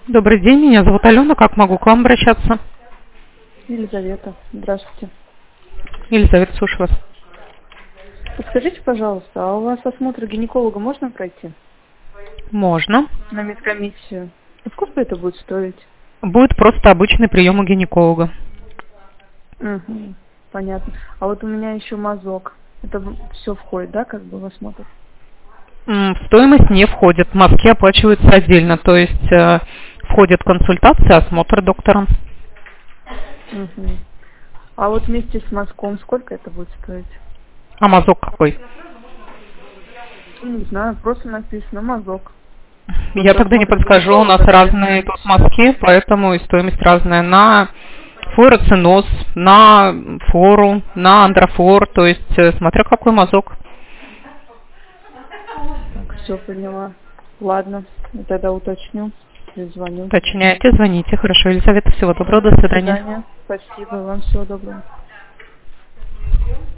Добрый день, меня зовут Алена. Как могу к вам обращаться? Елизавета, здравствуйте. Елизавета, слушаю вас. Подскажите, пожалуйста, а у вас осмотр гинеколога можно пройти Можно. на медкомиссию? И сколько это будет стоить? Будет просто обычный прием у гинеколога. Угу, понятно. А вот у меня еще мазок. Это все входит, да, как бы в осмотр? В стоимость не входит. Мазки оплачиваются отдельно, то есть входит консультация, осмотр доктора. Угу. А вот вместе с мазком сколько это будет стоить? А мазок какой? Не знаю, просто написано мазок. Я тогда не подскажу, у нас разные тут мазки, поэтому и стоимость разная. На флуороциноз, на флору, на андрофлор, то есть смотря какой мазок. Так, все поняла. Ладно, я тогда уточню и звоню. Уточняйте, звоните. Хорошо, Елизавета, всего доброго, до До свидания. свидания. Спасибо, вам всего доброго.